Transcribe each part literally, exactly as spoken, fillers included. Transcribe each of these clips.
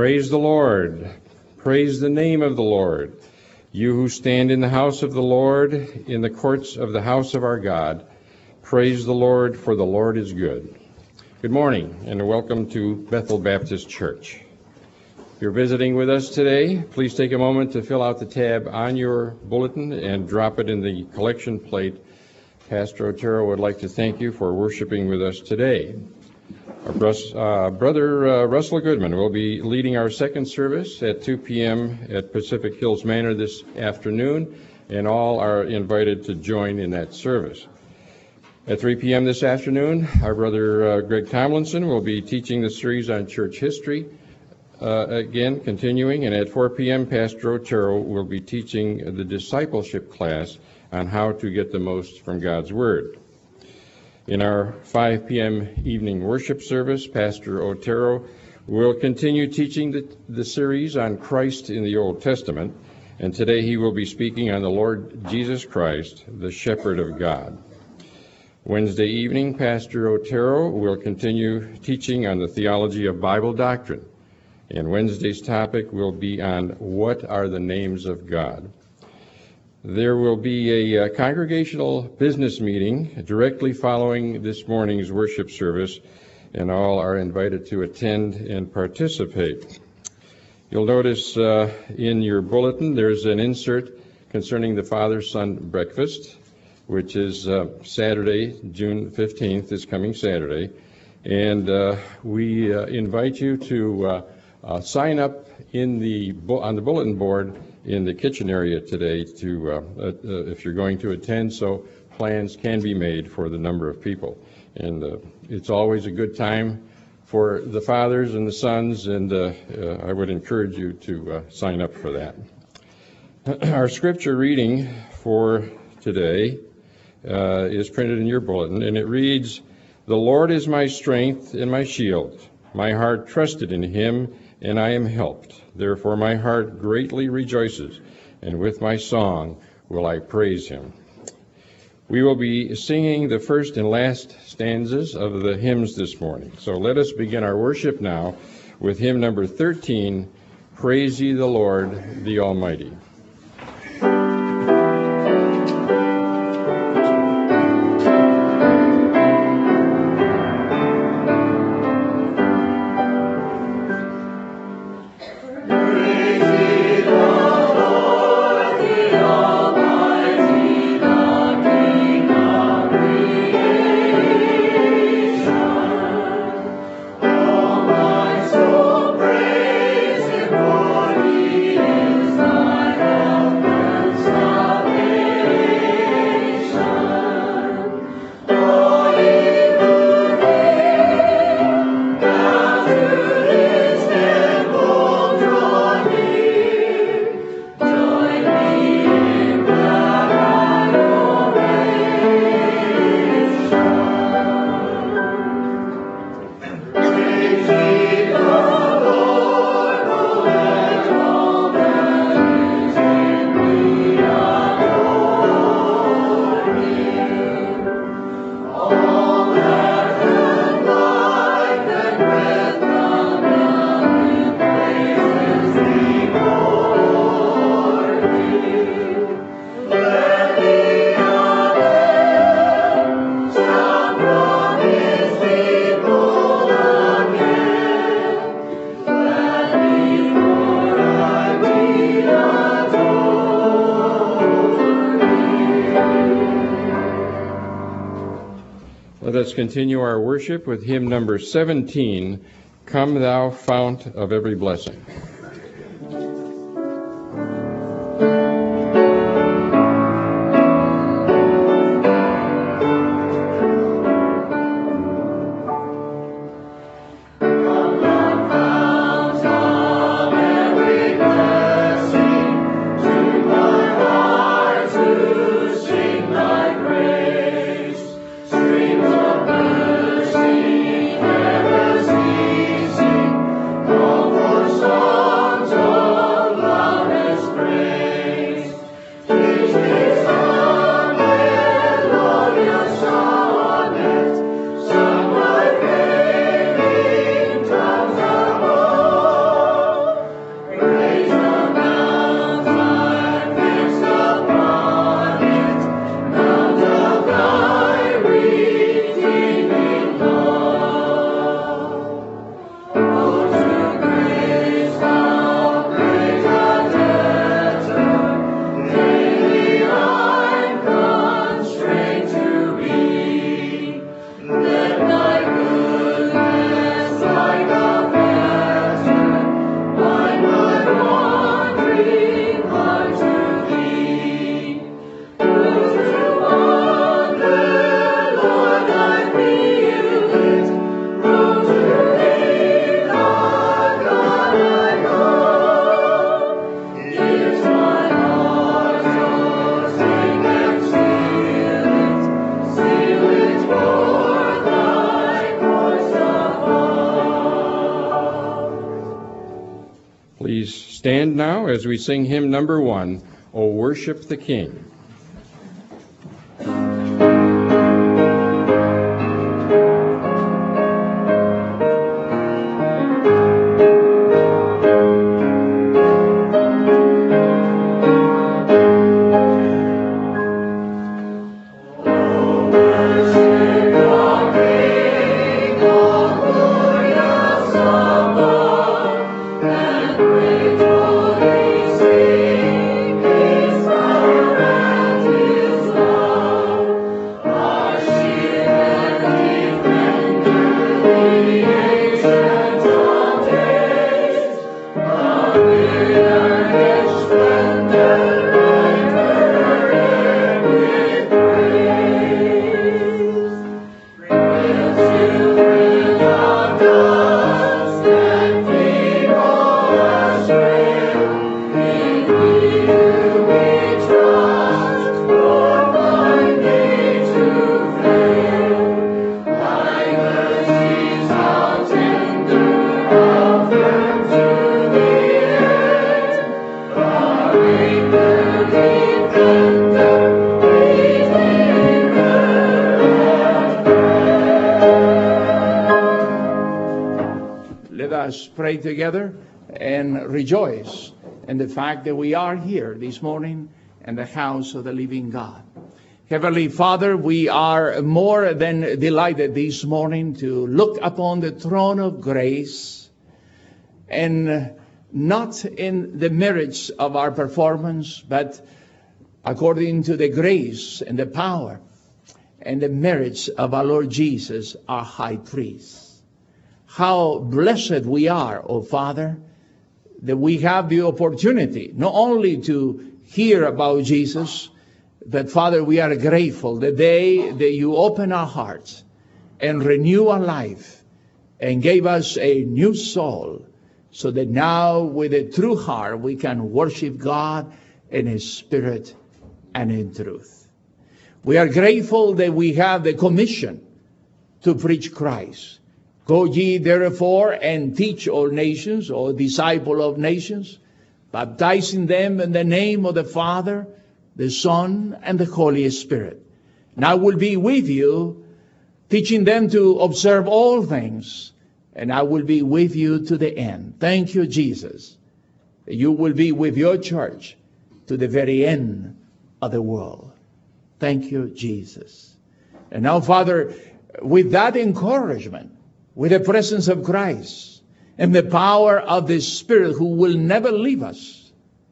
Praise the Lord. Praise the name of the Lord. You who stand in the house of the Lord, in the courts of the house of our God, praise the Lord, for the Lord is good. Good morning, and welcome to Bethel Baptist Church. If you're visiting with us today, please take a moment to fill out the tab on your bulletin and drop it in the collection plate. Pastor Otero would like to thank you for worshiping with us today. Our bros, uh, brother uh, Russell Goodman will be leading our second service at two p.m. at Pacific Hills Manor this afternoon, and all are invited to join in that service. At three p.m. this afternoon, our brother uh, Greg Tomlinson will be teaching the series on church history, uh, again continuing, and at four p.m. Pastor Otero will be teaching the discipleship class on how to get the most from God's Word. In our five p.m. evening worship service, Pastor Otero will continue teaching the, the series on Christ in the Old Testament, and today he will be speaking on the Lord Jesus Christ, the Shepherd of God. Wednesday evening, Pastor Otero will continue teaching on the theology of Bible doctrine, and Wednesday's topic will be on what are the names of God. There will be a uh, congregational business meeting directly following this morning's worship service, and all are invited to attend and participate. You'll notice uh, in your bulletin there's an insert concerning the Father-Son breakfast, which is uh, Saturday, June fifteenth, this coming Saturday. And uh, we uh, invite you to uh, uh, sign up in the bu- on the bulletin board in the kitchen area today to uh, uh, if you're going to attend, so plans can be made for the number of people. And uh, it's always a good time for the fathers and the sons, and uh, uh, I would encourage you to uh, sign up for that. Our scripture reading for today uh, is printed in your bulletin, and it reads, "The Lord is my strength and my shield. My heart trusted in him, and I am helped. Therefore my heart greatly rejoices, and with my song will I praise him." We will be singing the first and last stanzas of the hymns this morning. So let us begin our worship now with hymn number thirteen, "Praise Ye the Lord, the Almighty." Let us continue our worship with hymn number seventeen, "Come Thou Fount of Every Blessing." Oh, stand now as we sing hymn number one, O Worship the King. Pray together and rejoice in the fact that we are here this morning in the house of the living God. Heavenly Father, we are more than delighted this morning to look upon the throne of grace, and not in the merits of our performance, but according to the grace and the power and the merits of our Lord Jesus, our high priest. How blessed we are, O Father, that we have the opportunity not only to hear about Jesus, but Father, we are grateful the day that you open our hearts and renew our life and gave us a new soul, so that now with a true heart we can worship God in His Spirit and in truth. We are grateful that we have the commission to preach Christ. Go ye therefore and teach all nations, or disciple of nations, baptizing them in the name of the Father, the Son, and the Holy Spirit. And I will be with you, teaching them to observe all things, and I will be with you to the end. Thank you, Jesus, that you will be with your church to the very end of the world. Thank you, Jesus. And now, Father, with that encouragement, with the presence of Christ and the power of the Spirit who will never leave us,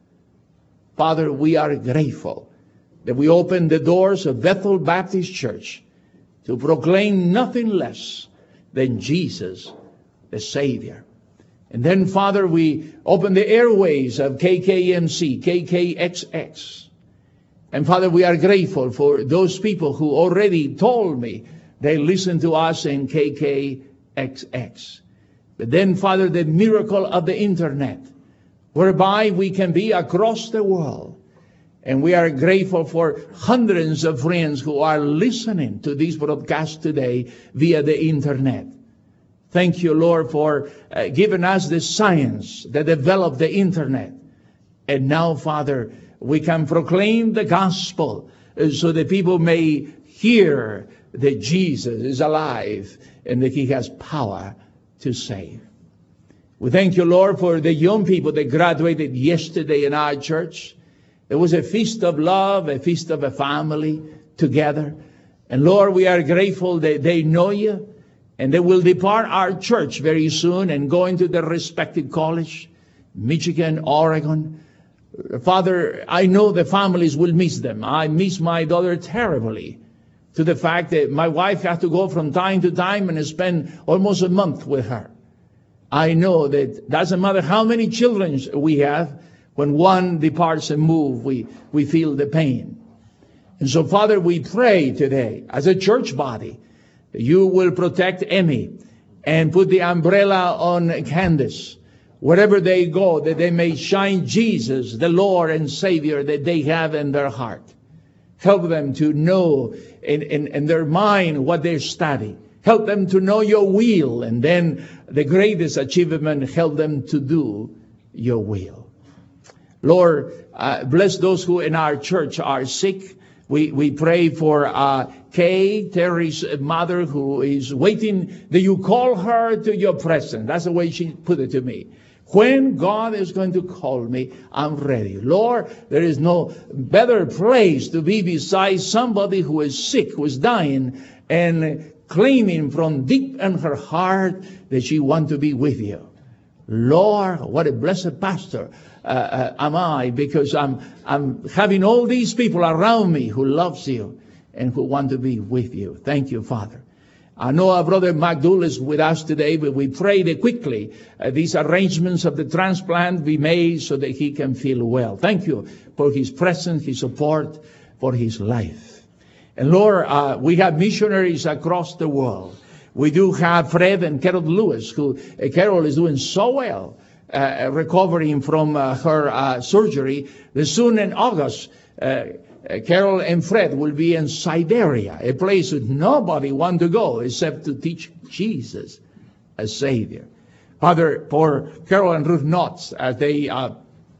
Father, we are grateful that we open the doors of Bethel Baptist Church to proclaim nothing less than Jesus, the Savior. And then, Father, we open the airways of K K M C, K K X X. And Father, we are grateful for those people who already told me they listen to us in K K X X. But then, Father, the miracle of the internet, whereby we can be across the world. And we are grateful for hundreds of friends who are listening to this broadcast today via the internet. Thank you, Lord, for uh, giving us the science that developed the internet. And now, Father, we can proclaim the gospel uh, so that people may hear that Jesus is alive and that He has power to save. We thank you, Lord, for the young people that graduated yesterday in our church. It was a feast of love, a feast of a family together. And Lord, we are grateful that they know you, and they will depart our church very soon and go into their respective college, Michigan, Oregon. Father, I know the families will miss them. I miss my daughter terribly, to the fact that my wife has to go from time to time and spend almost a month with her. I know that doesn't matter how many children we have, when one departs and moves, we, we feel the pain. And so, Father, we pray today as a church body that you will protect Emmy and put the umbrella on Candace. Wherever they go, that they may shine Jesus, the Lord and Savior, that they have in their heart. Help them to know in, in, in their mind what they study. Help them to know your will. And then the greatest achievement, help them to do your will. Lord, uh, bless those who in our church are sick. We, we pray for uh, Kay, Terry's mother, who is waiting that you call her to your presence. That's the way she put it to me. When God is going to call me, I'm ready. Lord, there is no better place to be besides somebody who is sick, who is dying, and claiming from deep in her heart that she wants to be with you. Lord, what a blessed pastor uh, uh, am I, because I'm I'm having all these people around me who loves you and who want to be with you. Thank you, Father. I know our brother McDougall is with us today, but we pray that quickly uh, these arrangements of the transplant be made so that he can feel well. Thank you for his presence, his support, for his life. And Lord, uh, we have missionaries across the world. We do have Fred and Carol Lewis, who uh, Carol is doing so well, uh, recovering from uh, her uh, surgery. The soon in August, uh, Uh, Carol and Fred will be in Siberia, a place that nobody wants to go except to teach Jesus as Savior. Father, for Carol and Ruth Knotts, as they uh,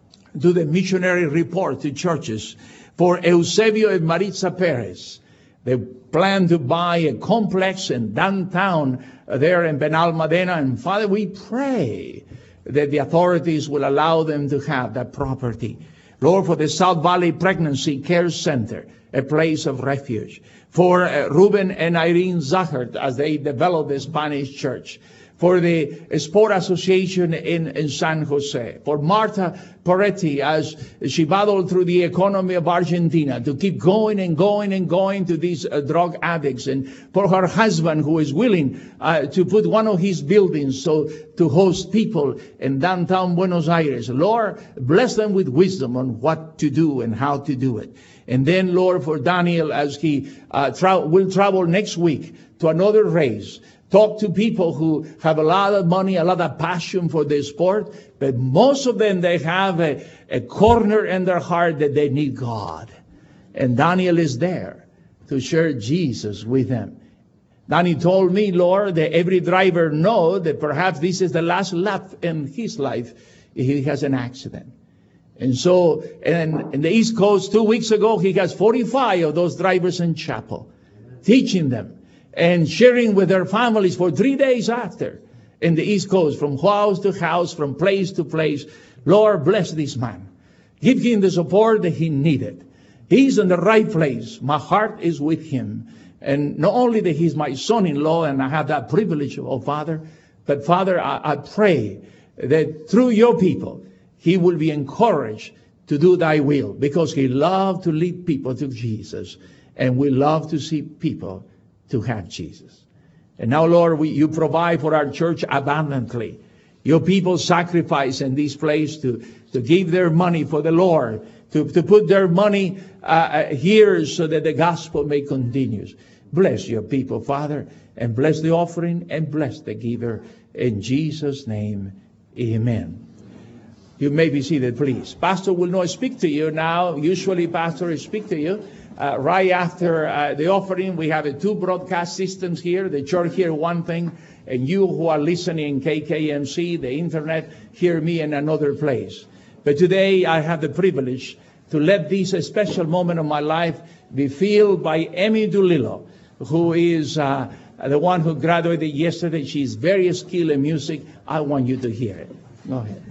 do the missionary report to churches, for Eusebio and Maritza Perez, they plan to buy a complex in downtown uh, there in Benalmadena. And Father, we pray that the authorities will allow them to have that property. Lord, for the South Valley Pregnancy Care Center, a place of refuge. For uh, Ruben and Irene Zachert as they develop the Spanish church. For the Sport Association in, in San Jose. For Marta Poretti as she battled through the economy of Argentina to keep going and going and going to these uh, drug addicts. And for her husband who is willing uh, to put one of his buildings so to host people in downtown Buenos Aires. Lord, bless them with wisdom on what to do and how to do it. And then, Lord, for Daniel as he uh, tra- will travel next week to another race. Talk to people who have a lot of money, a lot of passion for the sport, but most of them, they have a, a corner in their heart that they need God. And Daniel is there to share Jesus with them. Danny told me, Lord, that every driver knows that perhaps this is the last lap in his life if he has an accident. And so, in, in the East Coast, two weeks ago, he has forty-five of those drivers in chapel, teaching them and sharing with their families for three days after in the East Coast, from house to house, from place to place. Lord, bless this man. Give him the support that he needed. He's in the right place. My heart is with him. And not only that he's my son-in-law and I have that privilege, oh Father, but Father, I, I pray that through your people, he will be encouraged to do thy will, because he loved to lead people to Jesus. And we love to see people to have Jesus. And now, Lord, we, you provide for our church abundantly. Your people sacrifice in this place to, to give their money for the Lord, to, to put their money uh, here so that the gospel may continue. Bless your people, Father, and bless the offering and bless the giver. In Jesus' name, amen. You may be seated, please. Pastor will not speak to you now. Usually, Pastor will speak to you. Uh, right after uh, the offering, we have uh, two broadcast systems here. The church hear one thing, and you who are listening in K K M C, the internet, hear me in another place. But today I have the privilege to let this a special moment of my life be filled by Emmy Doolittle, who is uh, the one who graduated yesterday. She's very skilled in music. I want you to hear it. Go ahead.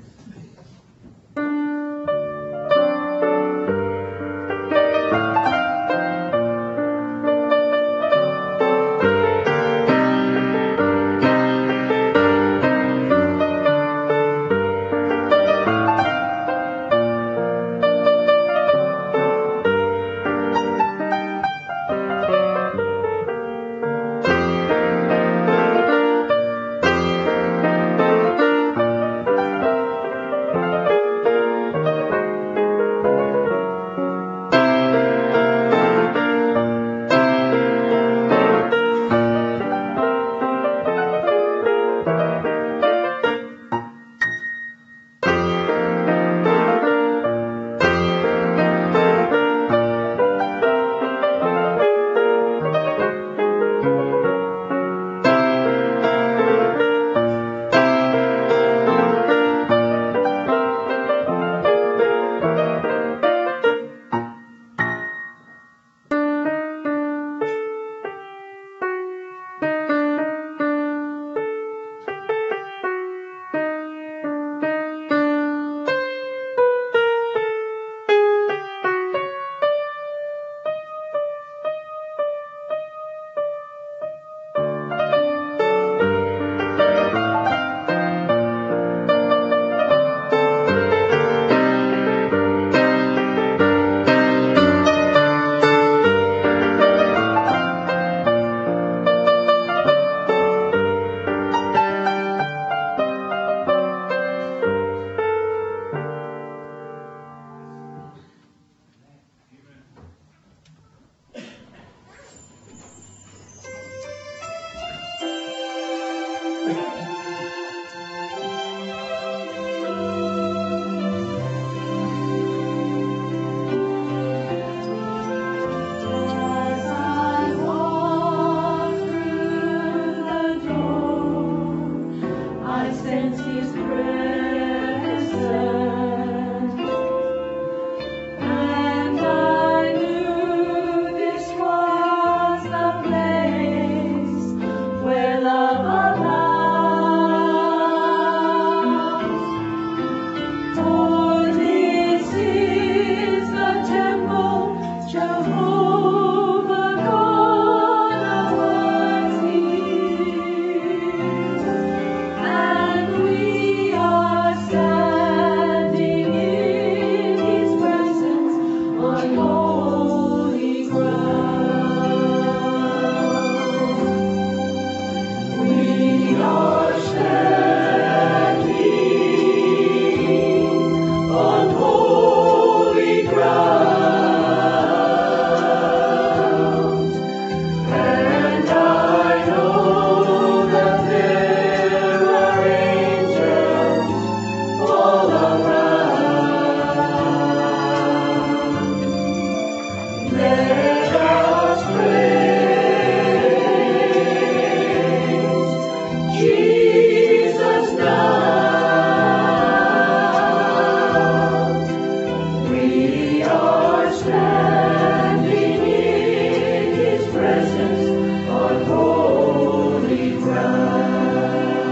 standing in His presence on holy ground.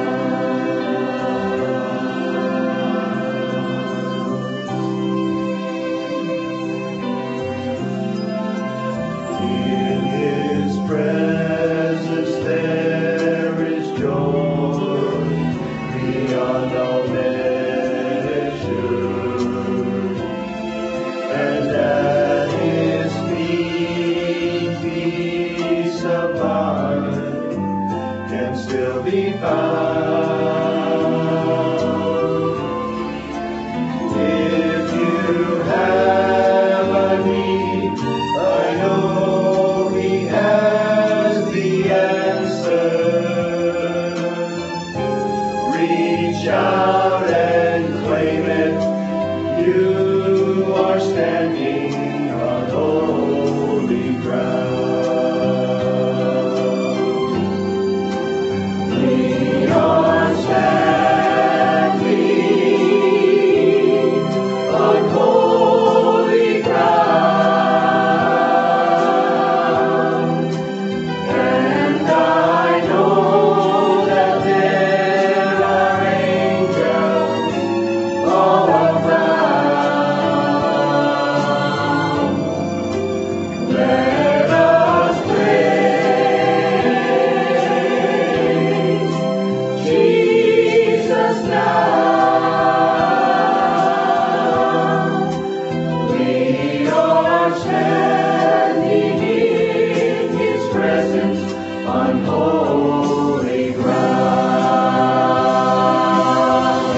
In His presence there is joy beyond all measure, and at His feet peace of mind can still be found. If you have a need, I know He has the answer. Reach out and claim it. You are standing on holy ground. We are standing on holy ground, and I know that there are angels all around. Let us praise Jesus now. We are standing in His presence on holy ground.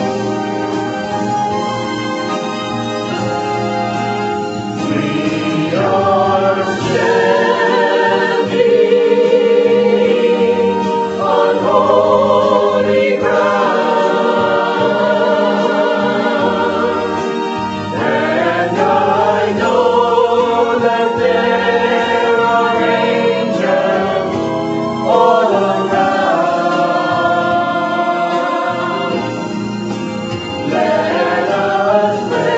We are standing on holy ground, and I know that there are angels all around. Let us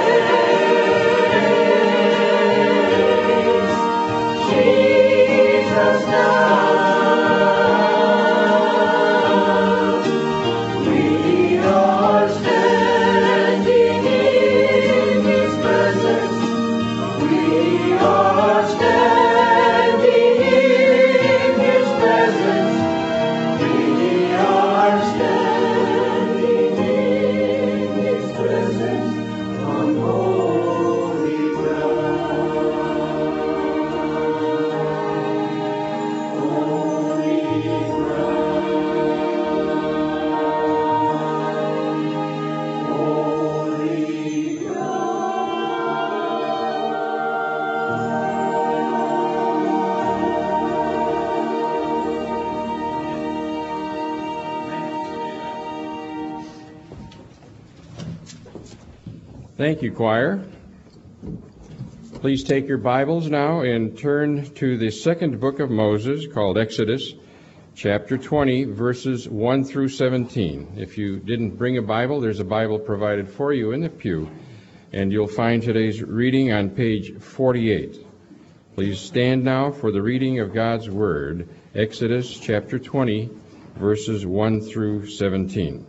praise Jesus now. We are standing in His presence. We are standing in His presence. We are standing in His presence on holy ground. Holy ground. Holy Thank you, choir. Please take your Bibles now and turn to the second book of Moses, called Exodus, chapter twenty, verses one through seventeen. If you didn't bring a Bible, there's a Bible provided for you in the pew, and you'll find today's reading on page forty-eight. Please stand now for the reading of God's Word, Exodus chapter twenty, verses one through seventeen.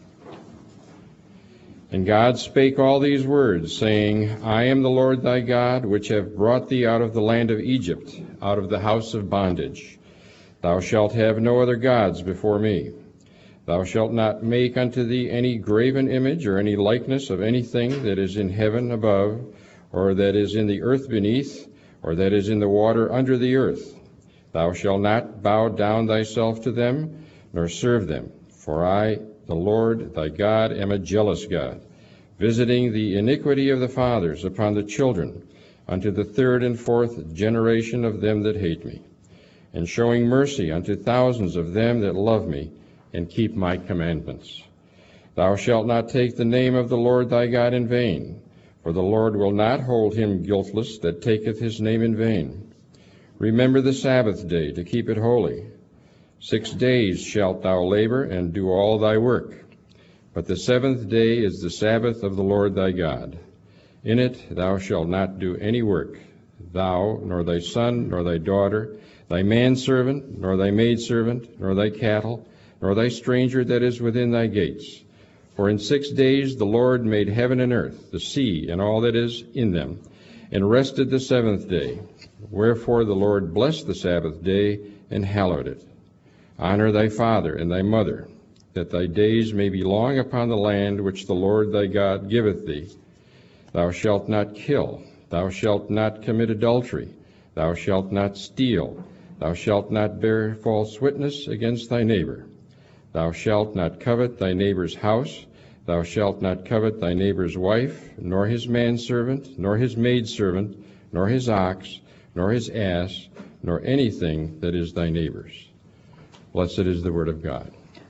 And God spake all these words, saying, I am the Lord thy God, which have brought thee out of the land of Egypt, out of the house of bondage. Thou shalt have no other gods before me. Thou shalt not make unto thee any graven image or any likeness of anything that is in heaven above, or that is in the earth beneath, or that is in the water under the earth. Thou shalt not bow down thyself to them, nor serve them. For I, the Lord thy God, am a jealous God, visiting the iniquity of the fathers upon the children, unto the third and fourth generation of them that hate me, and showing mercy unto thousands of them that love me, and keep my commandments. Thou shalt not take the name of the Lord thy God in vain, for the Lord will not hold him guiltless that taketh his name in vain. Remember the Sabbath day to keep it holy. Six days shalt thou labor and do all thy work, but the seventh day is the Sabbath of the Lord thy God. In it thou shalt not do any work, thou, nor thy son, nor thy daughter, thy manservant, nor thy maidservant, nor thy cattle, nor thy stranger that is within thy gates. For in six days the Lord made heaven and earth, the sea, and all that is in them, and rested the seventh day. Wherefore the Lord blessed the Sabbath day, and hallowed it. Honor thy father and thy mother, that thy days may be long upon the land which the Lord thy God giveth thee. Thou shalt not kill, thou shalt not commit adultery, thou shalt not steal, thou shalt not bear false witness against thy neighbor. Thou shalt not covet thy neighbor's house, thou shalt not covet thy neighbor's wife, nor his manservant, nor his maidservant, nor his ox, nor his ass, nor anything that is thy neighbor's. Blessed is the word of God.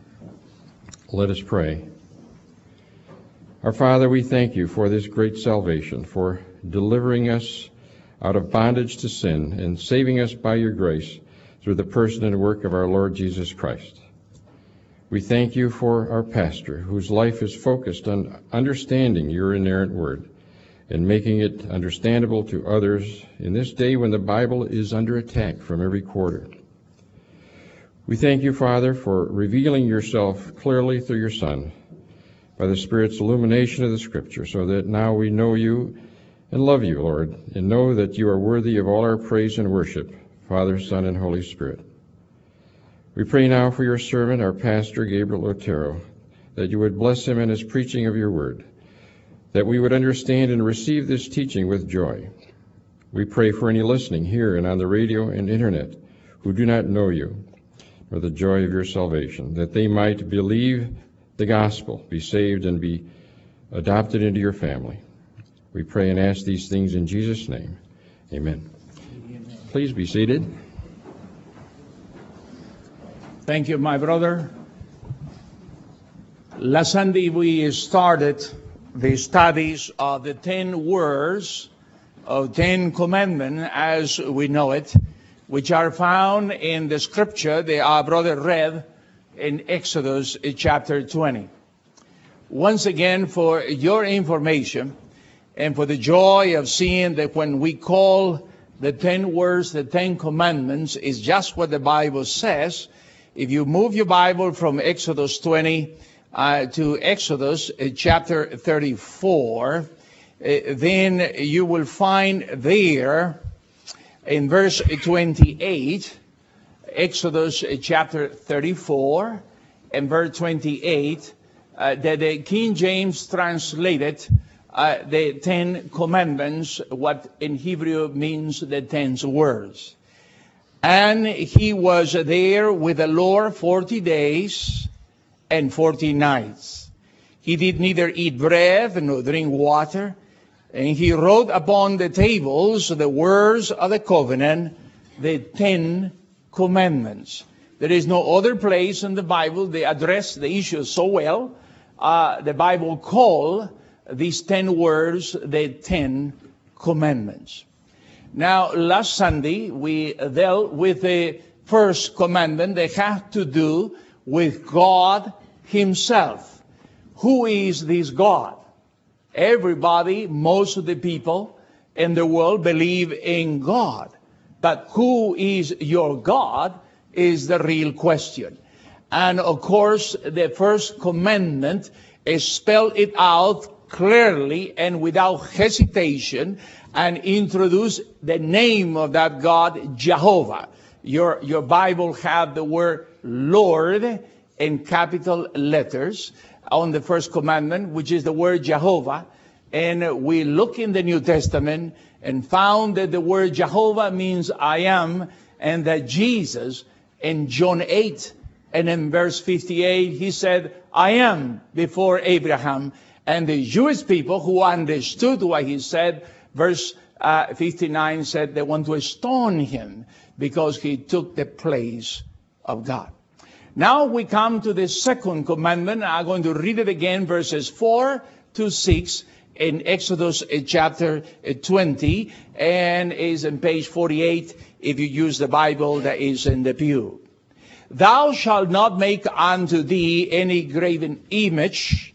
Let us pray. Our Father, we thank you for this great salvation, for delivering us out of bondage to sin and saving us by your grace through the person and work of our Lord Jesus Christ. We thank you for our pastor, whose life is focused on understanding your inerrant word and making it understandable to others in this day when the Bible is under attack from every quarter. We thank you, Father, for revealing yourself clearly through your Son by the Spirit's illumination of the Scripture, so that now we know you and love you, Lord, and know that you are worthy of all our praise and worship, Father, Son, and Holy Spirit. We pray now for your servant, our pastor, Gabriel Otero, that you would bless him in his preaching of your word, that we would understand and receive this teaching with joy. We pray for any listening here and on the radio and internet who do not know you, or the joy of your salvation, that they might believe the gospel, be saved, and be adopted into your family. We pray and ask these things in Jesus' name. Amen. Amen. Please be seated. Thank you, my brother. Last Sunday we started the studies of the ten words of Ten Commandments as we know it, which are found in the scripture that our brother read in Exodus chapter twenty. Once again, for your information and for the joy of seeing that when we call the ten words, the Ten Commandments, is just what the Bible says. If you move your Bible from Exodus twenty uh, to Exodus uh, chapter thirty-four, uh, then you will find there in verse twenty-eight, Exodus chapter thirty-four, and verse twenty-eight, uh, that the King James translated uh, the Ten Commandments, what in Hebrew means the ten words. And he was there with the Lord forty days and forty nights. He did neither eat bread nor drink water. And he wrote upon the tables the words of the covenant, the Ten Commandments. There is no other place in the Bible they address the issue so well. Uh, the Bible call these ten words the Ten Commandments. Now, last Sunday we dealt with the first commandment that had to do with God himself. Who is this God? Everybody, most of the people in the world believe in God. But who is your God is the real question. And of course, the first commandment is spelled it out clearly and without hesitation and introduce the name of that God, Jehovah. Your, your Bible have the word Lord in capital letters on the first commandment, which is the word Jehovah. And we look in the New Testament and found that the word Jehovah means I am, and that Jesus in John eight and in verse fifty-eight, he said, I am before Abraham. And the Jewish people who understood what he said, verse uh, fifty-nine said they want to stone him because he took the place of God. Now we come to the second commandment. I'm going to read it again, verses four to six in Exodus chapter twenty, and is on page forty-eight if you use the Bible that is in the pew. Thou shalt not make unto thee any graven image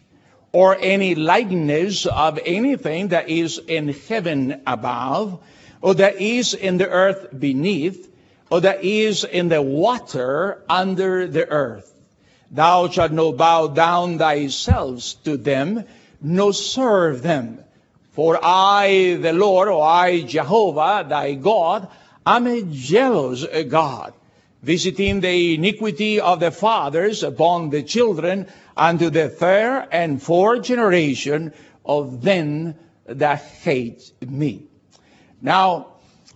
or any likeness of anything that is in heaven above, or that is in the earth beneath, or that is in the water under the earth. Thou shalt not bow down thyself to them, nor serve them. For I, the Lord, or I, Jehovah, thy God, am a jealous God, visiting the iniquity of the fathers upon the children, unto the third and fourth generation of them that hate me. Now,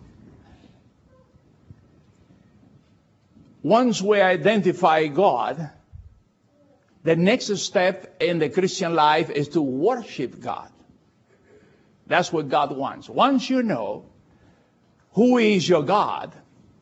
once we identify God, the next step in the Christian life is to worship God. That's what God wants. Once you know who is your God,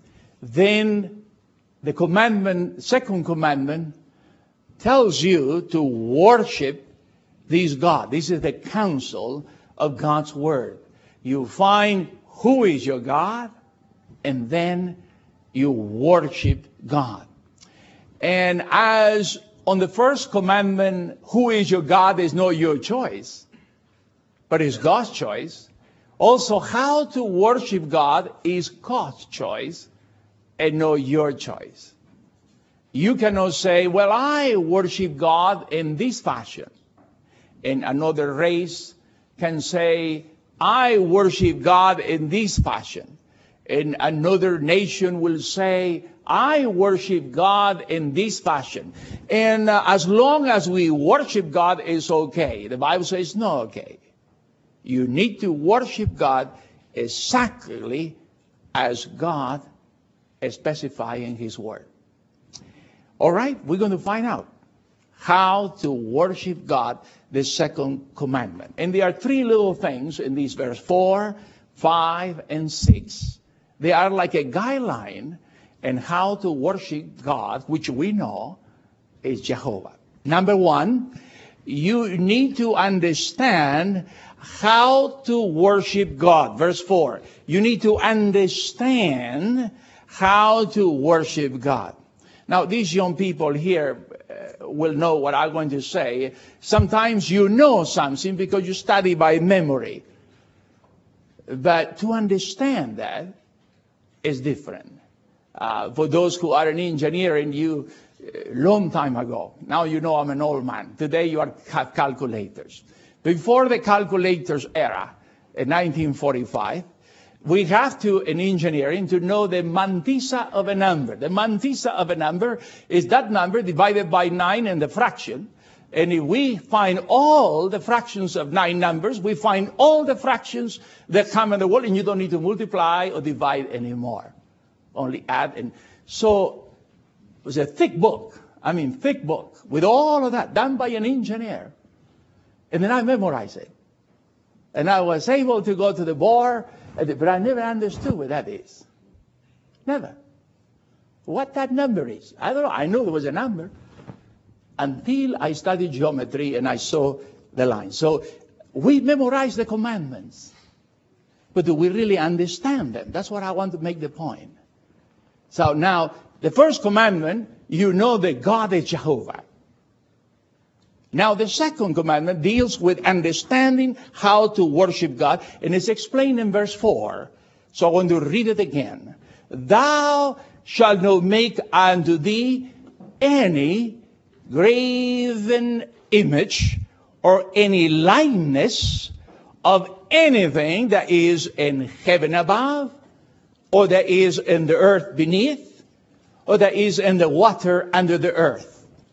then the commandment, second commandment, tells you to worship this God. This is the counsel of God's word. You find who is your God, and then you worship God. And as on the first commandment, who is your God is not your choice, but it's God's choice. Also, how to worship God is God's choice and not your choice. You cannot say, well, I worship God in this fashion. And another race can say, I worship God in this fashion. And another nation will say, I worship God in this fashion. And uh, as long as we worship God, it's okay. The Bible says, no, okay. You need to worship God exactly as God is specifying in His Word. All right, we're going to find out how to worship God, the second commandment. And there are three little things in these verse four, five, and six. They are like a guideline in how to worship God, which we know is Jehovah. Number one, you need to understand how to worship God. Verse four, you need to understand how to worship God. Now, these young people here uh, will know what I'm going to say. Sometimes you know something because you study by memory. But to understand that is different. Uh, for those who are an engineer and you, uh, long time ago, now you know I'm an old man. Today you are, have calculators. Before the calculators era, in nineteen forty-five, we have to, in engineering, to know the mantissa of a number. The mantissa of a number is that number divided by nine and the fraction. And if we find all the fractions of nine numbers, we find all the fractions that come in the world, and you don't need to multiply or divide anymore. Only add. And so it was a thick book. I mean, thick book with all of that done by an engineer. And then I memorized it. And I was able to go to the board, but I never understood what that is. Never. What that number is. I don't know. I knew there was a number until I studied geometry and I saw the line. So we memorize the commandments. But do we really understand them? That's what I want to make the point. So now, the first commandment, you know that God is Jehovah. Now, the second commandment deals with understanding how to worship God, and it's explained in verse four. So I want to read it again. Thou shalt not make unto thee any graven image or any likeness of anything that is in heaven above, or that is in the earth beneath, or that is in the water under the earth.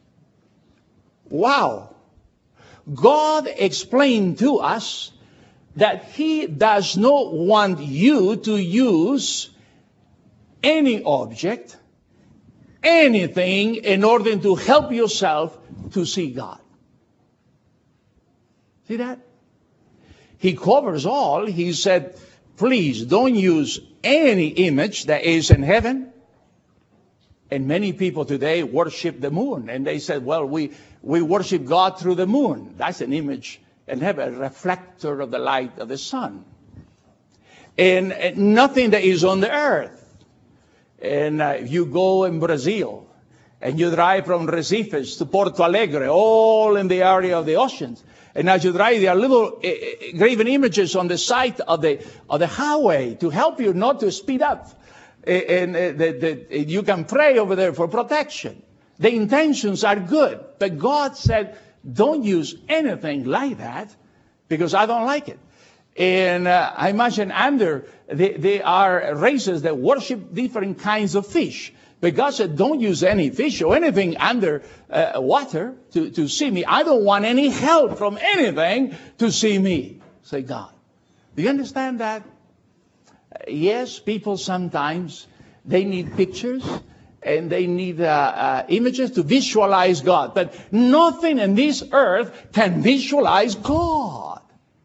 Wow. God explained to us that He does not want you to use any object, anything, in order to help yourself to see God. See that? He covers all. He said, please don't use any image that is in heaven. And many people today worship the moon. And they said, well, we, we worship God through the moon. That's an image in heaven, a reflector of the light of the sun. And, and nothing that is on the earth. And uh, you go in Brazil, And you drive from Recife to Porto Alegre, all in the area of the oceans. And as you drive, there are little uh, graven images on the side of the of the highway to help you not to speed up. Uh, and uh, the, the, you can pray over there for protection. The intentions are good, but God said, don't use anything like that because I don't like it. And uh, I imagine under, they, they are races that worship different kinds of fish. But God said, don't use any fish or anything under uh, water to, to see me. I don't want any help from anything to see me, say God. Do you understand that? Uh, yes, people sometimes, they need pictures and they need uh, uh, images to visualize God. But nothing in this earth can visualize God.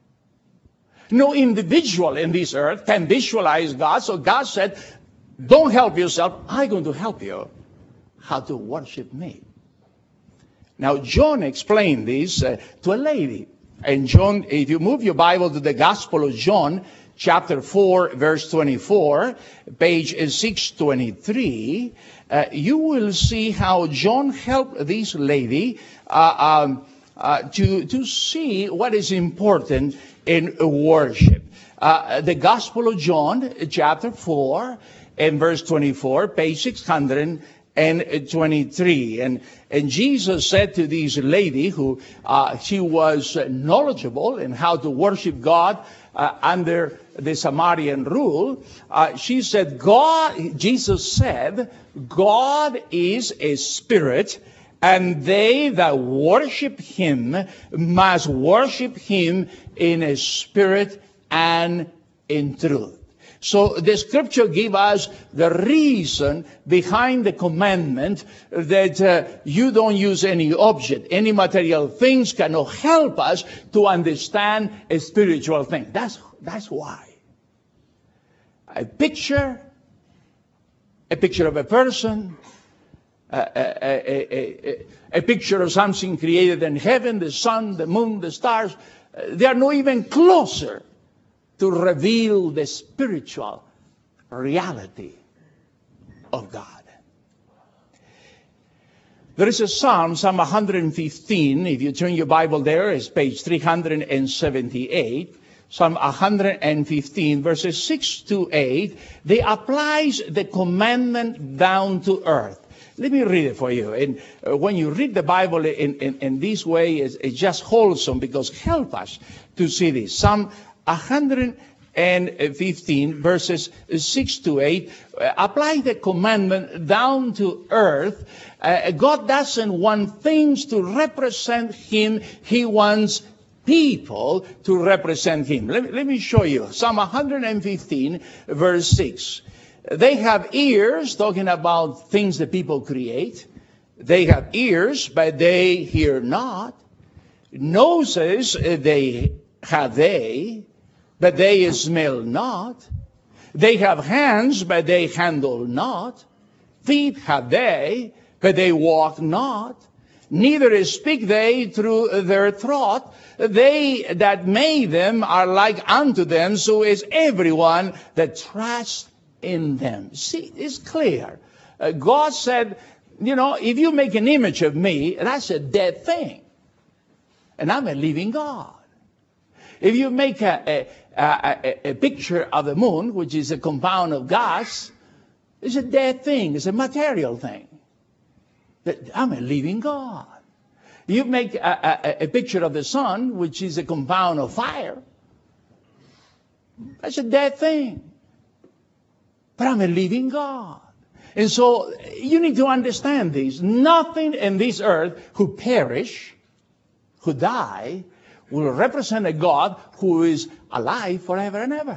No individual in this earth can visualize God. So God said, don't help yourself. I'm going to help you how to worship me. Now, John explained this uh, to a lady. And John, if you move your Bible to the Gospel of John, chapter four, verse twenty-four, page six twenty-three, uh, you will see how John helped this lady uh, um, uh, to, to see what is important in worship. Uh, the Gospel of John, chapter four, and verse twenty-four, page six twenty-three. And, and Jesus said to this lady who, uh, she was knowledgeable in how to worship God uh, under the Samaritan rule. Uh, she said, God, Jesus said, God is a spirit, and they that worship him must worship him in a spirit and in truth. So the scripture gives us the reason behind the commandment that uh, you don't use any object. Any material things cannot help us to understand a spiritual thing. That's, that's why. A picture, a picture of a person, a, a, a, a, a picture of something created in heaven, the sun, the moon, the stars, uh, they are not even closer to reveal the spiritual reality of God. There is a psalm, Psalm one hundred fifteen. If you turn your Bible there, it's page three hundred seventy-eight. Psalm one hundred fifteen, verses six to eight. They applies the commandment down to earth. Let me read it for you. And uh, when you read the Bible in, in, in this way, it's, it's just wholesome because help us to see this. Psalm one hundred fifteen, verses six to eight, uh, apply the commandment down to earth. Uh, God doesn't want things to represent him. He wants people to represent him. Let me, let me show you. Psalm one hundred fifteen, verse six. They have ears, talking about things that people create. They have ears, but they hear not. Noses, uh, they have they, but they smell not. They have hands, but they handle not. Feet have they, but they walk not. Neither speak they through their throat. They that made them are like unto them, so is everyone that trusts in them. See, it's clear. Uh, God said, you know, if you make an image of me, that's a dead thing. And I'm a living God. If you make a, a, a, a picture of the moon, which is a compound of gas, it's a dead thing. It's a material thing. But I'm a living God. You make a, a, a picture of the sun, which is a compound of fire. That's a dead thing. But I'm a living God. And so you need to understand this. Nothing in this earth who perish, who die, will represent a God who is alive forever and ever.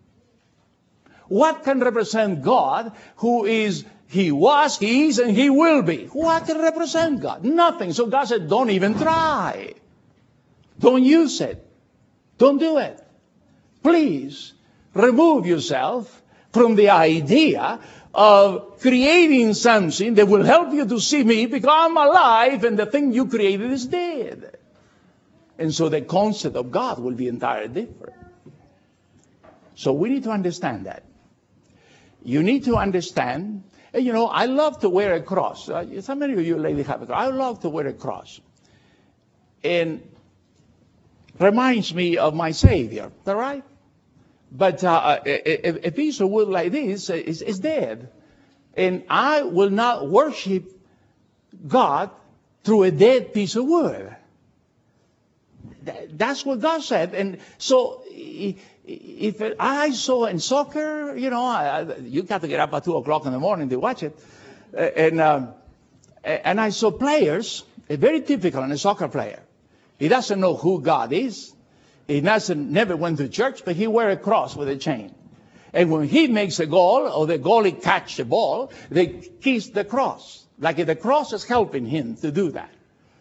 What can represent God who is, he was, he is, and he will be? What can represent God? Nothing. So God said, don't even try. Don't use it. Don't do it. Please remove yourself from the idea of creating something that will help you to see me because I'm alive and the thing you created is dead. And so the concept of God will be entirely different. So we need to understand that. You need to understand, And you know, I love to wear a cross. Uh, so many of you ladies have a cross. I love to wear a cross. And reminds me of my Savior, all right? But uh, a, a piece of wood like this is, is dead. And I will not worship God through a dead piece of wood. That's what God said. And so if I saw in soccer, you know, you got to get up at two o'clock in the morning to watch it. And, um, and I saw players, very typical in a soccer player. He doesn't know who God is. He doesn't, never went to church, but he wear a cross with a chain. And when he makes a goal, or the goalie catch the ball, they kiss the cross. Like if the cross is helping him to do that.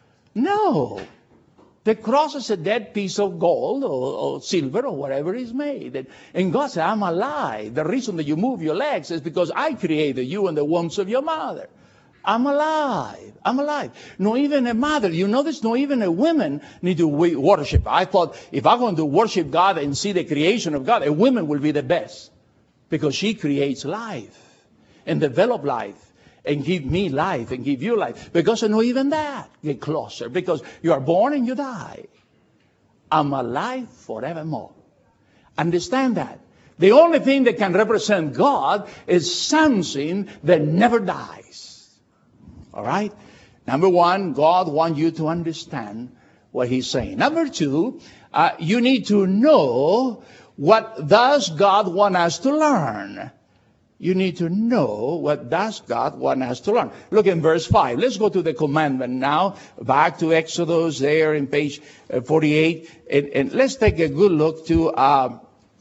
No. The cross is a dead piece of gold or, or silver or whatever is made. And, and God said, I'm alive. The reason that you move your legs is because I created you in the wombs of your mother. I'm alive. I'm alive. No, even a mother. You notice, no, even a woman need to worship. I thought if I'm going to worship God and see the creation of God, a woman will be the best. Because she creates life and develop life and give me life and give you life. Because I know even that. Get closer. Because you are born and you die. I'm alive forevermore. Understand that. The only thing that can represent God is something that never dies. All right? Number one, God wants you to understand what He's saying. Number two, uh, you need to know what does God want us to learn. You need to know what does God want us to learn. Look in verse five. Let's go to the commandment now. Back to Exodus there in page forty-eight. And, and let's take a good look to uh,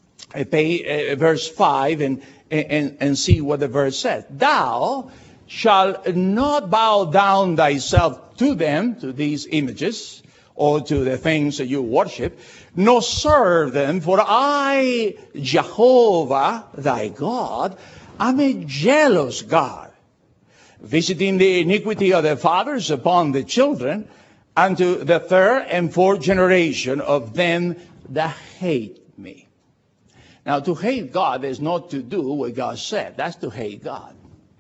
pay, uh, verse five and, and, and see what the verse says. Thou shalt not bow down thyself to them, to these images, or to the things that you worship, nor serve them, for I, Jehovah, thy God, am a jealous God, visiting the iniquity of the fathers upon the children, unto the third and fourth generation of them that hate me. Now, to hate God is not to do what God said. That's to hate God.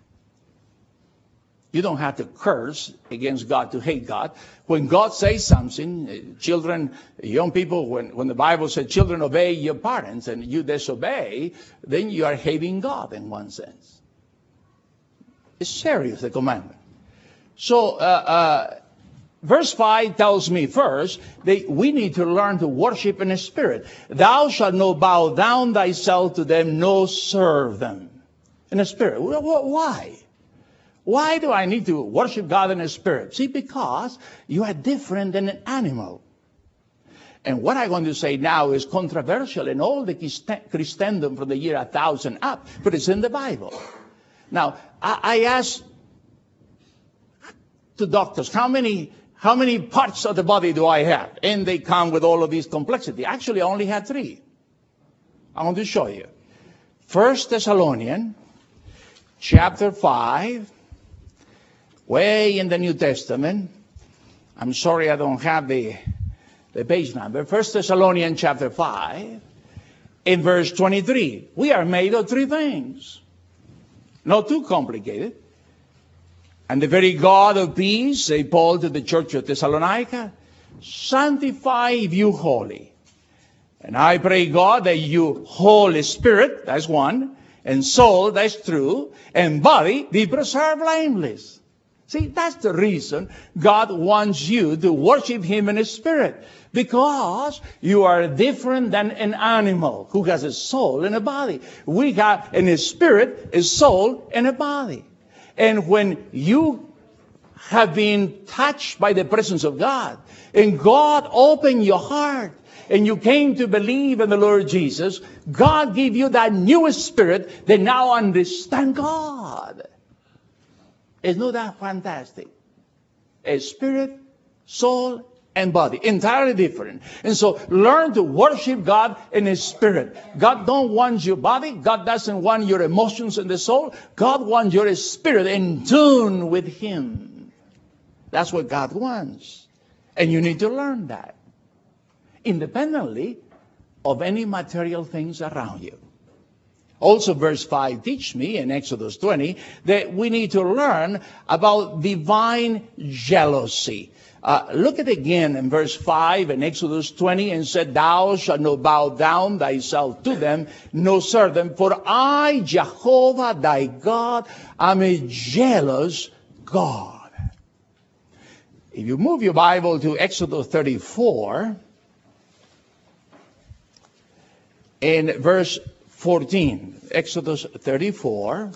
You don't have to curse against God to hate God. When God says something, children, young people, when, when the Bible says children obey your parents and you disobey, then you are hating God in one sense. It's serious, the commandment. So, uh, uh, verse five tells me first that we need to learn to worship in the Spirit. Thou shalt not bow down thyself to them, nor serve them. In the Spirit. Why? Why do I need to worship God in the Spirit? See, because you are different than an animal. And what I'm going to say now is controversial in all the Christendom from the year one thousand up, but it's in the Bible. Now, I, I asked to doctors, how many, how many parts of the body do I have? And they come with all of this complexity. Actually, I only had three. I want to show you. First Thessalonians, chapter five, way in the New Testament. I'm sorry I don't have the, the page number. First Thessalonians chapter five, in verse twenty-three. We are made of three things. Not too complicated. And the very God of peace, say Paul to the church of Thessalonica, sanctify you wholly. And I pray God that you Holy Spirit, that's one, and soul, that's true, and body be preserved blameless. See, that's the reason God wants you to worship Him in His Spirit. Because you are different than an animal who has a soul and a body. We have in His Spirit a soul and a body. And when you have been touched by the presence of God, and God opened your heart, and you came to believe in the Lord Jesus, God gave you that new spirit that now understand God. Isn't that fantastic? A spirit, soul, and body. Entirely different. And so learn to worship God in His Spirit. God don't want your body. God doesn't want your emotions and the soul. God wants your spirit in tune with Him. That's what God wants. And you need to learn that. Independently of any material things around you. Also, verse five teach me in Exodus twenty that we need to learn about divine jealousy. Uh, look at again in verse five in Exodus twenty, and said, thou shalt not bow down thyself to them, nor serve them, for I, Jehovah thy God, am a jealous God. If you move your Bible to Exodus thirty-four, in verse fourteen, Exodus thirty-four,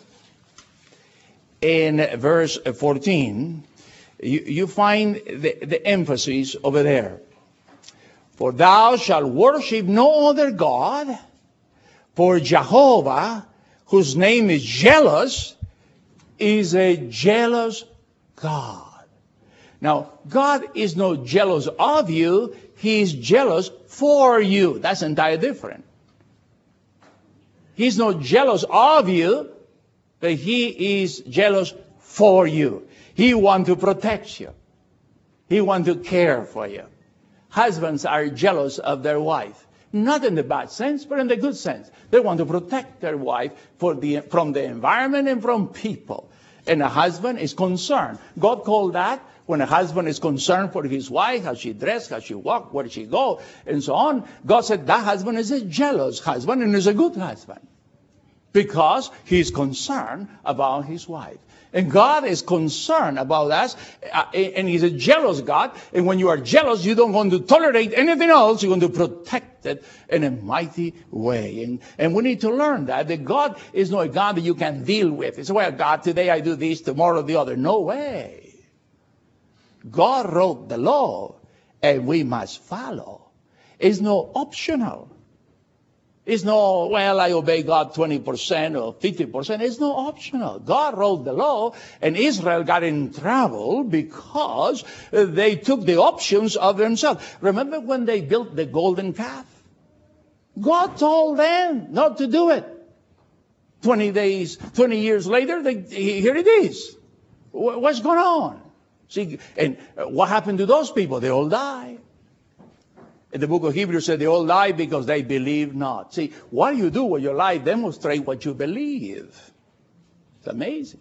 in verse fourteen, you, you find the, the emphasis over there. For thou shalt worship no other God, for Jehovah, whose name is jealous, is a jealous God. Now, God is not jealous of you, He is jealous for you. That's entirely different. He's not jealous of you, but He is jealous for you. He wants to protect you. He wants to care for you. Husbands are jealous of their wife. Not in the bad sense, but in the good sense. They want to protect their wife for the, from the environment and from people. And a husband is concerned. God called that when a husband is concerned for his wife, how she dress, how she walk, where she go, and so on. God said that husband is a jealous husband and is a good husband, because he's concerned about his wife. And God is concerned about us, uh, and He's a jealous God. And when you are jealous, you don't want to tolerate anything else. You want to protect it in a mighty way. And, and we need to learn that, that God is not a God that you can deal with. It's, well, God, today I do this, tomorrow the other. No way. God wrote the law, and we must follow. It's not optional. It's no, well, I obey God twenty percent or fifty percent. It's not optional. God wrote the law, and Israel got in trouble because they took the options of themselves. Remember when they built the golden calf? God told them not to do it. Twenty days, twenty years later, they, here it is. What's going on? See, and what happened to those people? They all died. And the book of Hebrews said they all died because they believe not. See, what you do with your life demonstrate what you believe. It's amazing.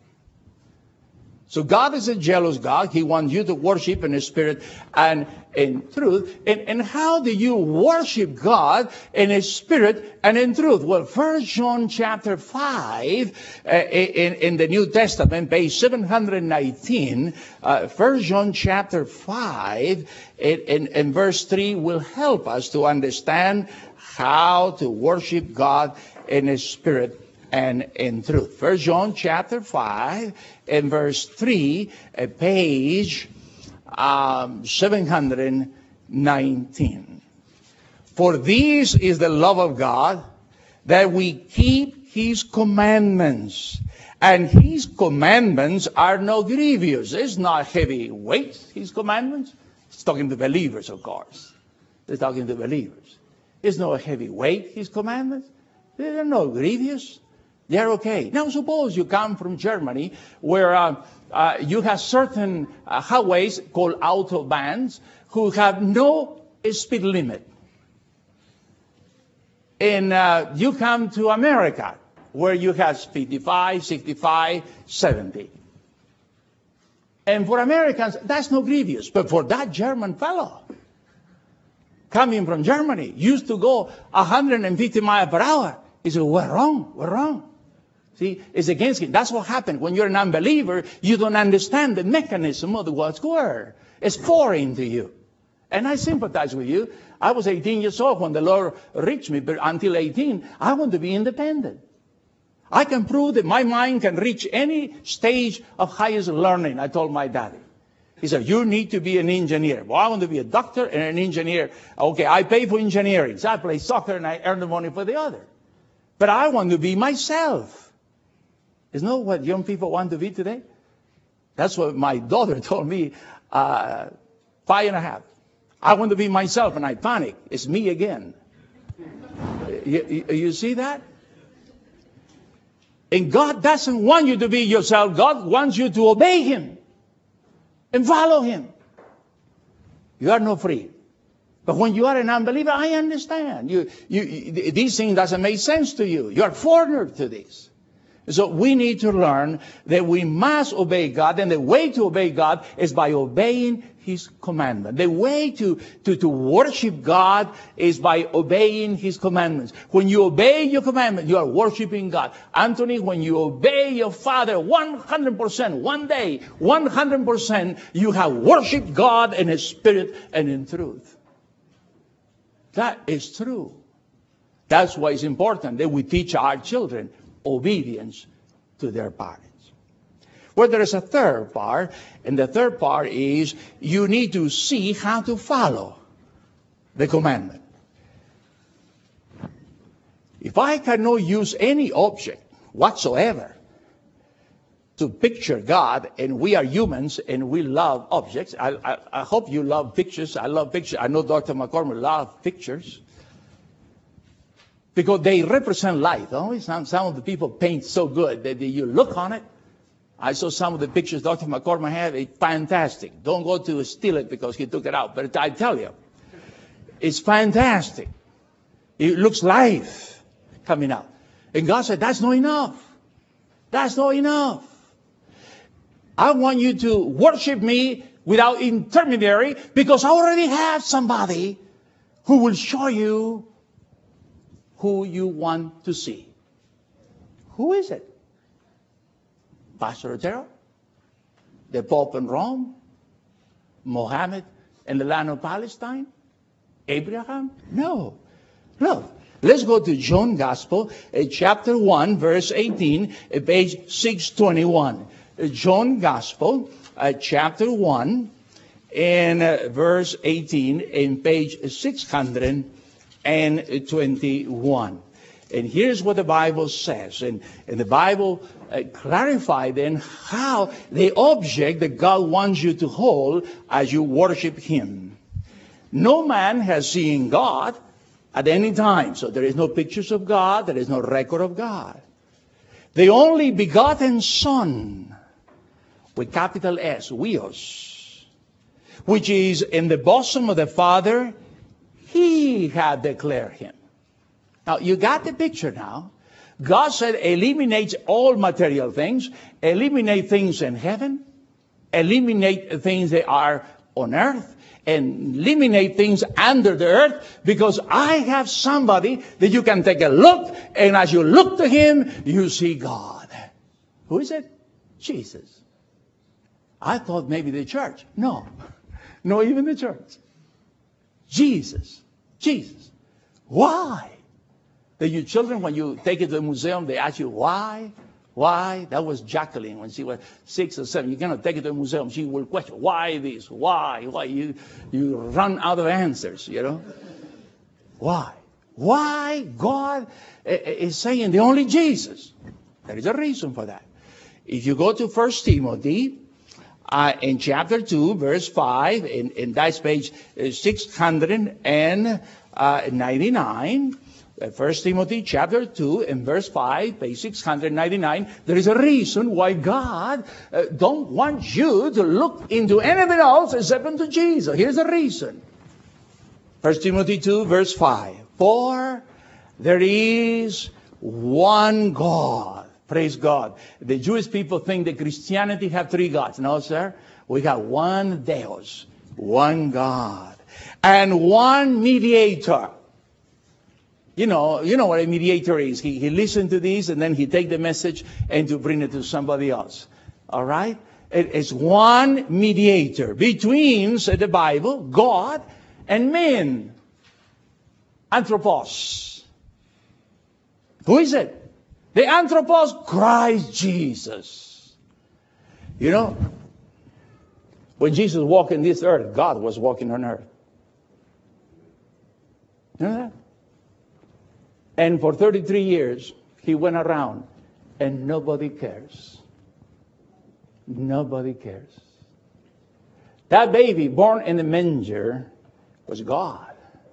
So God is a jealous God. He wants you to worship in the spirit and in truth. And, and how do you worship God in the spirit and in truth? Well, First John chapter five uh, in, in the New Testament, page seven hundred nineteen, uh, First John chapter five in, in, in verse three will help us to understand how to worship God in the spirit and in truth. First John chapter five and verse three, uh, page um, seven hundred nineteen. For this is the love of God, that we keep His commandments. And His commandments are not grievous. It's not heavy weight, His commandments. It's talking to believers, of course. It's talking to believers. It's not heavy weight, His commandments. They're not grievous. They're okay. Now, suppose you come from Germany, where uh, uh, you have certain uh, highways called autobahns who have no speed limit. And uh, you come to America, where you have fifty-five, sixty-five, seventy. And for Americans, that's no grievous. But for that German fellow, coming from Germany, used to go one hundred fifty miles per hour, he said, we're wrong, we're wrong. See, it's against it. That's what happened. When you're an unbeliever, you don't understand the mechanism of the God's word. It's foreign to you. And I sympathize with you. I was eighteen years old when the Lord reached me, but until eighteen, I want to be independent. I can prove that my mind can reach any stage of highest learning, I told my daddy. He said, you need to be an engineer. Well, I want to be a doctor and an engineer. Okay, I pay for engineering. So I play soccer and I earn the money for the other. But I want to be myself. Isn't that what young people want to be today? That's what my daughter told me, uh, five and a half. I want to be myself, and I panic. It's me again. You, you, you see that? And God doesn't want you to be yourself. God wants you to obey Him and follow Him. You are not free. But when you are an unbeliever, I understand. You, you, you, these things doesn't make sense to you. You are foreigner to this. So we need to learn that we must obey God, and the way to obey God is by obeying His commandment. The way to, to, to worship God is by obeying His commandments. When you obey your commandment, you are worshiping God. Anthony, when you obey your Father one hundred percent, one day, one hundred percent, you have worshiped God in His Spirit and in truth. That is true. That's why it's important that we teach our children obedience to their parents. Well, there is a third part, and the third part is you need to see how to follow the commandment. If I cannot use any object whatsoever to picture God, and we are humans and we love objects. I, I, I hope you love pictures. I love pictures. I know Doctor McCormick loves pictures. Because they represent life. Oh, some, some of the people paint so good that you look on it. I saw some of the pictures Doctor McCormick had. It's fantastic. Don't go to steal it because he took it out. But I tell you, it's fantastic. It looks life coming out. And God said, that's not enough. That's not enough. I want you to worship me without intermediary because I already have somebody who will show you who you want to see. Who is it? Pastor Otero? The Pope in Rome? Mohammed in the land of Palestine? Abraham? No. Look, let's go to John Gospel, uh, chapter one, verse eighteen, uh, page six twenty-one. Uh, John Gospel, uh, chapter one, and uh, verse eighteen, in page six hundred twenty-one. And here's what the Bible says. And, and the Bible uh, clarifies then how the object that God wants you to hold as you worship Him. No man has seen God at any time. So there is no pictures of God. There is no record of God. The only begotten Son, with capital S, Huios, which is in the bosom of the Father, He had declared Him. Now, you got the picture now. God said, eliminate all material things, eliminate things in heaven, eliminate things that are on earth, and eliminate things under the earth, because I have somebody that you can take a look, and as you look to Him, you see God. Who is it? Jesus. I thought maybe the church. No. No, even the church. Jesus. Jesus. Why? That your children, when you take it to the museum, they ask you, why? Why? That was Jacqueline when she was six or seven. You cannot take it to the museum. She will question, why this? Why? Why? You, you run out of answers, you know. Why? Why God is saying the only Jesus? There is a reason for that. If you go to First Timothy, uh, in chapter two, verse five, and, and that's page six hundred ninety-nine, First Timothy chapter two and verse five, page six hundred ninety-nine, there is a reason why God uh, don't want you to look into anything else except into Jesus. Here's the reason. First Timothy two, verse five. For there is one God. Praise God. The Jewish people think that Christianity have three gods. No, sir. We got one Deus, one God, and one mediator. You know, you know what a mediator is. He, he listens to this and then he take the message and to bring it to somebody else. All right? It is one mediator between, said the Bible, God and men. Anthropos. Who is it? The Anthropos, Christ Jesus. You know, when Jesus walked in this earth, God was walking on earth. You know that? And for thirty-three years, He went around and nobody cares. Nobody cares. That baby born in the manger was God.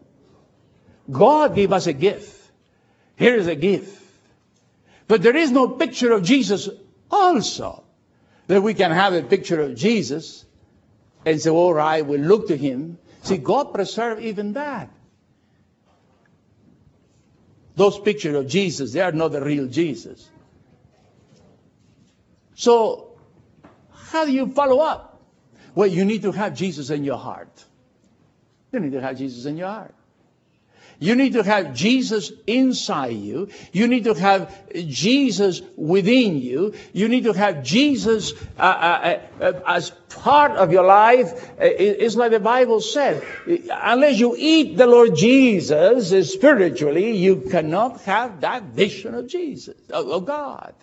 God gave us a gift. Here is a gift. But there is no picture of Jesus also. That we can have a picture of Jesus and say, all right, we'll look to Him. See, God preserved even that. Those pictures of Jesus, they are not the real Jesus. So, how do you follow up? Well, you need to have Jesus in your heart. You need to have Jesus in your heart. You need to have Jesus inside you. You need to have Jesus within you. You need to have Jesus uh, uh, uh, as part of your life. It's like the Bible said. Unless you eat the Lord Jesus spiritually, you cannot have that vision of Jesus, of, of God.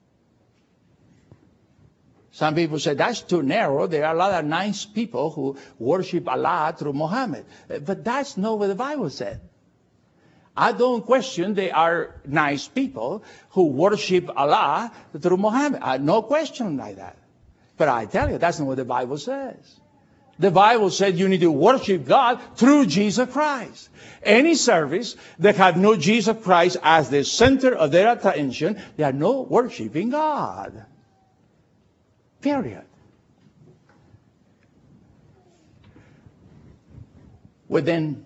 Some people say that's too narrow. There are a lot of nice people who worship Allah through Muhammad. But that's not what the Bible said. I don't question there are nice people who worship Allah through Muhammad. I no question like that. But I tell you, that's not what the Bible says. The Bible said you need to worship God through Jesus Christ. Any service that have no Jesus Christ as the center of their attention, they are not worshiping God. Period. Well then,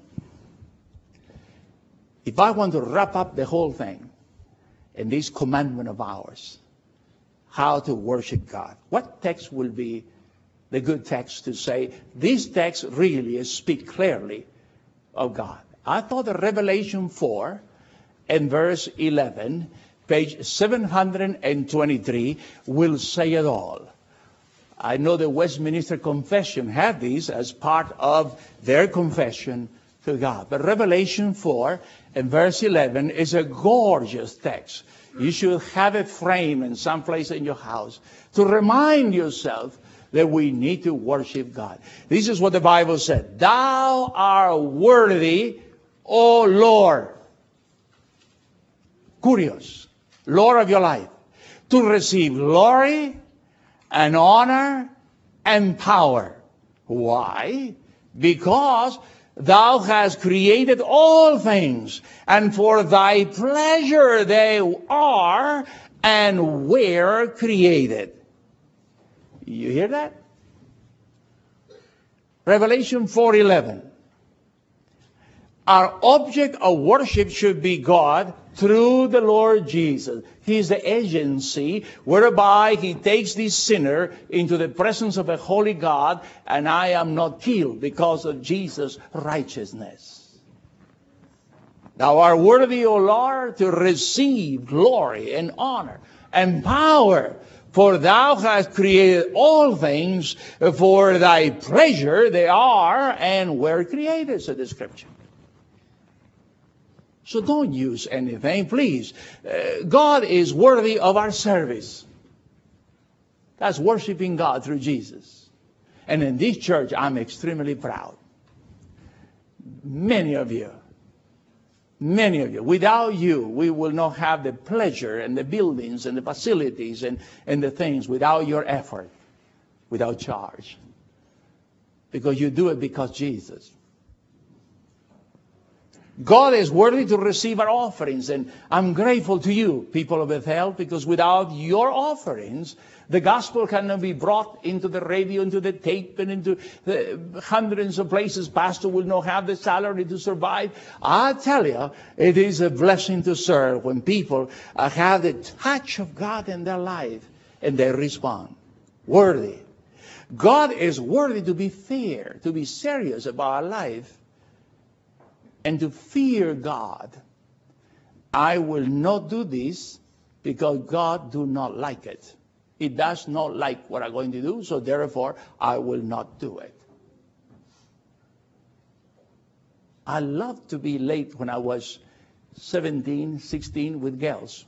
if I want to wrap up the whole thing in this commandment of ours, how to worship God, what text will be the good text to say, this text really speaks clearly of God? I thought that Revelation four and verse eleven, page seven hundred twenty-three, will say it all. I know the Westminster Confession had these as part of their confession to God. But Revelation four and verse eleven is a gorgeous text. You should have it framed in some place in your house to remind yourself that we need to worship God. This is what the Bible said. Thou art worthy, O Lord. Curious. Lord of your life. To receive glory and honor and power. Why? Because thou hast created all things, and for thy pleasure they are and were created. You hear that? Revelation four eleven. Our object of worship should be God through the Lord Jesus. He is the agency whereby He takes this sinner into the presence of a holy God, and I am not killed because of Jesus' righteousness. Thou art worthy, O Lord, to receive glory and honor and power, for thou hast created all things, for thy pleasure they are and were created, said the Scripture. So don't use anything, please. Uh, God is worthy of our service. That's worshiping God through Jesus. And in this church, I'm extremely proud. Many of you, many of you, without you, we will not have the pleasure and the buildings and the facilities and, and the things without your effort, without charge. Because you do it because Jesus. God is worthy to receive our offerings, and I'm grateful to you, people of Bethel, because without your offerings, the gospel cannot be brought into the radio, into the tape, and into the hundreds of places. Pastor will not have the salary to survive. I tell you, it is a blessing to serve when people uh, have the touch of God in their life, and they respond. Worthy. God is worthy to be fair, to be serious about our life, and to fear God. I will not do this because God do not like it. He does not like what I'm going to do, so therefore I will not do it. I loved to be late when I was seventeen, sixteen with girls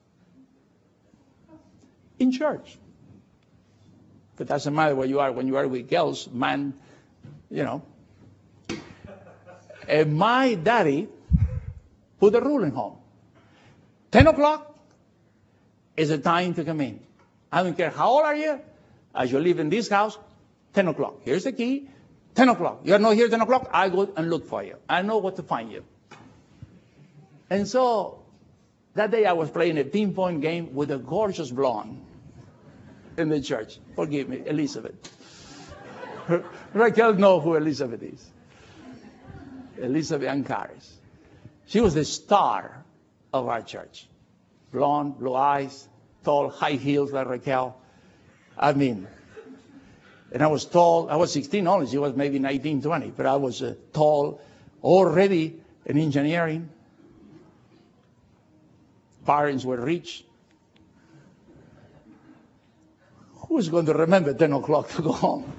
in church. But it doesn't matter where you are. When you are with girls, man, you know. And my daddy put a rule in home. Ten o'clock is the time to come in. I don't care how old are you. As you live in this house, ten o'clock. Here's the key. ten o'clock. You're not here ten o'clock. I go and look for you. I know what to find you. And so that day I was playing a ping-pong game with a gorgeous blonde in the church. Forgive me, Elizabeth. Raquel knows who Elizabeth is. Elizabeth Ancares. She was the star of our church. Blonde, blue eyes, tall, high heels like Raquel. I mean, and I was tall. I was sixteen only. She was maybe nineteen, twenty. But I was uh, tall, already in engineering. Parents were rich. Who's going to remember ten o'clock to go home?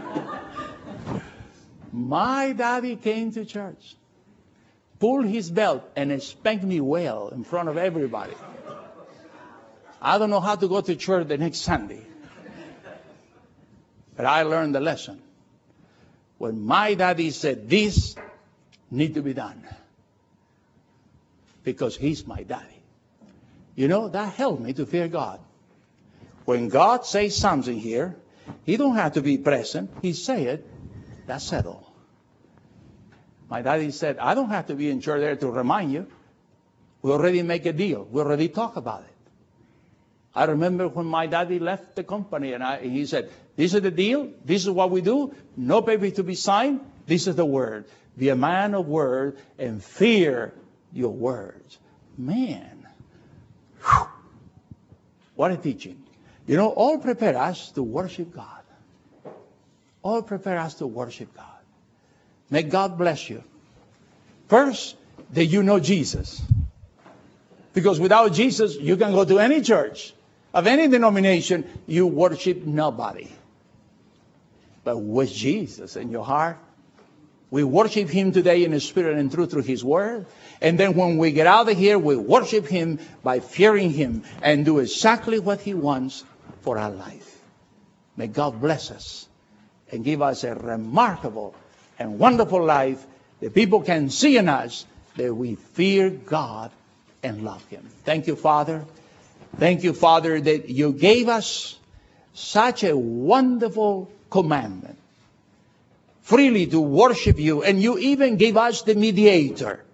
My daddy came to church, pulled his belt, and spanked me well in front of everybody. I don't know how to go to church the next Sunday. But I learned the lesson. When my daddy said, this need to be done. Because he's my daddy. You know, that helped me to fear God. When God says something here, he don't have to be present. He say it, that's settled. My daddy said, I don't have to be in church there to remind you. We already make a deal. We already talk about it. I remember when my daddy left the company and I, he said, this is the deal. This is what we do. No paper to be signed. This is the word. Be a man of word and fear your words. Man. Whew. What a teaching. You know, all prepare us to worship God. All prepare us to worship God. May God bless you. First, that you know Jesus. Because without Jesus, you can go to any church of any denomination, you worship nobody. But with Jesus in your heart, we worship him today in the spirit and truth through his word. And then when we get out of here, we worship him by fearing him and do exactly what he wants for our life. May God bless us and give us a remarkable and wonderful life that people can see in us that we fear God and love him. Thank you, Father. Thank you, Father, that you gave us such a wonderful commandment. Freely to worship you. And you even gave us the mediator,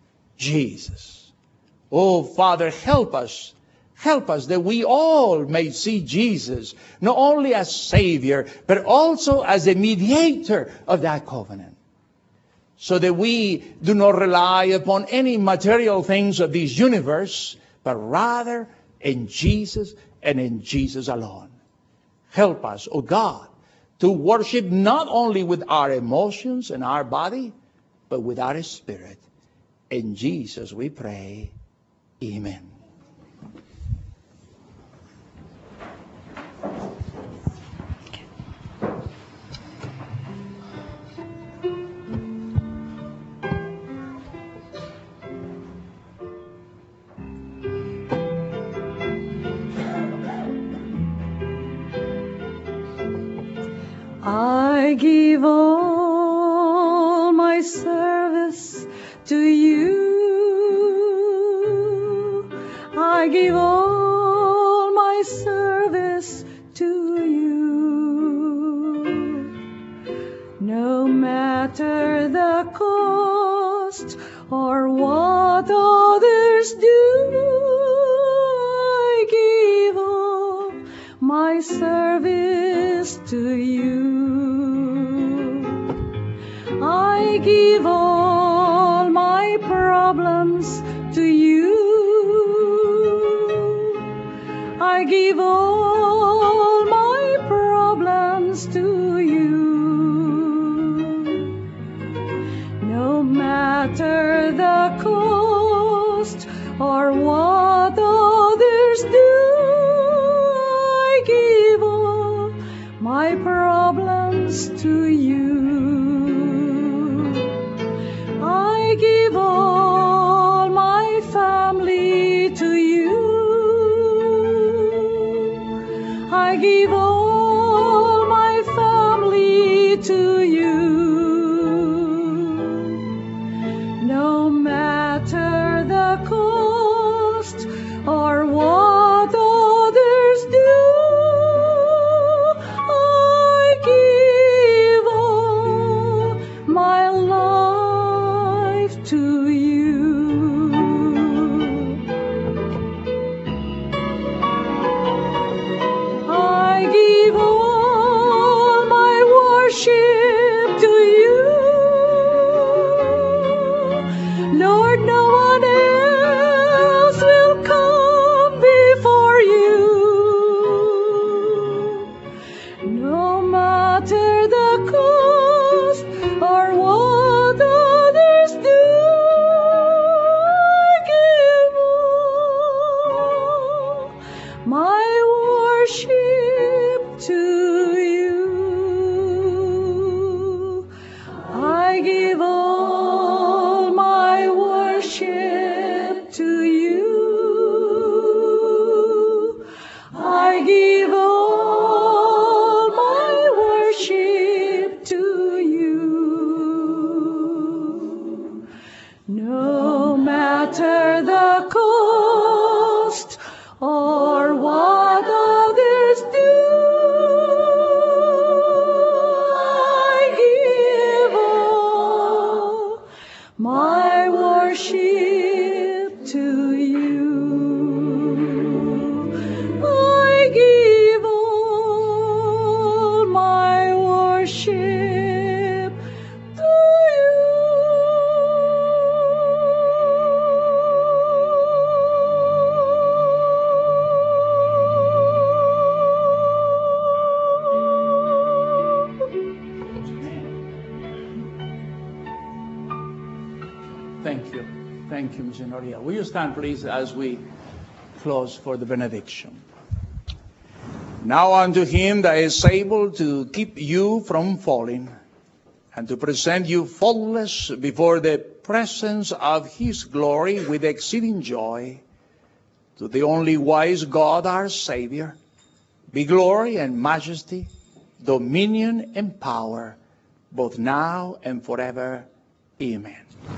Jesus. Oh, Father, help us. Help us that we all may see Jesus, not only as Savior, but also as a mediator of that covenant. So that we do not rely upon any material things of this universe, but rather in Jesus and in Jesus alone. Help us, oh God, to worship not only with our emotions and our body, but with our spirit. In Jesus we pray. Amen. I give all my service to you. I give all my service to you. No matter the cost or what others do, I give all my service to you. I give all my problems to you. I give all my problems to you. No matter the cost or what others do, I give all my problems to you. I give all my family to you. I give all my family to you. No matter the cost or what others do, I give all my life to you. I give all my worship my worship to you. I give all my worship to you. I give all my worship to you. No matter the cost or what others do, I give all my worship to you. I give all my worship to Thank you. Thank you, Miz Noria. Will you stand, please, as we close for the benediction? Now unto him that is able to keep you from falling and to present you faultless before the presence of his glory with exceeding joy, to the only wise God our Savior, be glory and majesty, dominion and power, both now and forever. Amen.